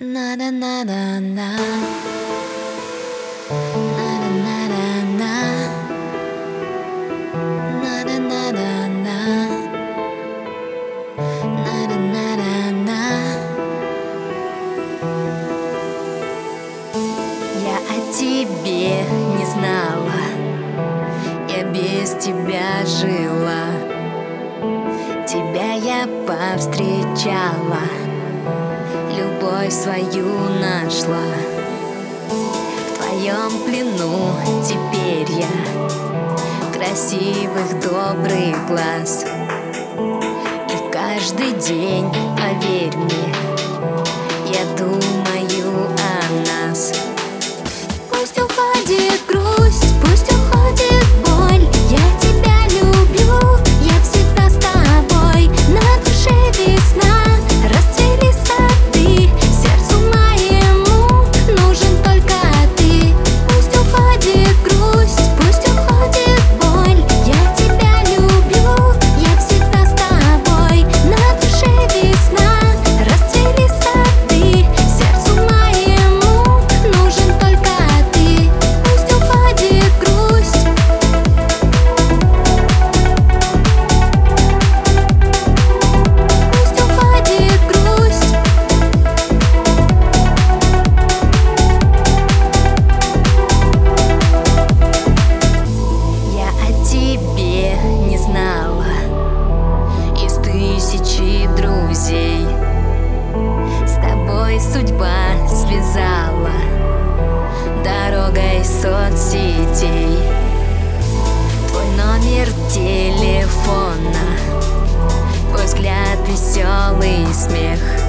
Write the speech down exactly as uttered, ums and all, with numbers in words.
На на на на на на на на на на на на на на. Я о тебе не знала, я без тебя жила. Тебя я повстречала, любовь свою нашла. В твоем плену теперь я, красивых добрых глаз. И каждый день, поверь мне, я думаю о нас. Пусть уходит грусть, пусть уходит боль, я тебя люблю, я всегда с тобой. На душе весна, расцвели сады, сердцу моему нужен только ты. Пусть уходит грусть, пусть уходит боль, я тебя люблю, я всегда с тобой. На душе весна, расцвели сады, сердцу моему нужен только ты. Пусть уходит грусть. Пусть уходит грусть. Я о тебе не знала из тысячи друзей. С тобой судьба связала дорогой соцсетей. Твой номер телефона, твой взгляд, веселый смех.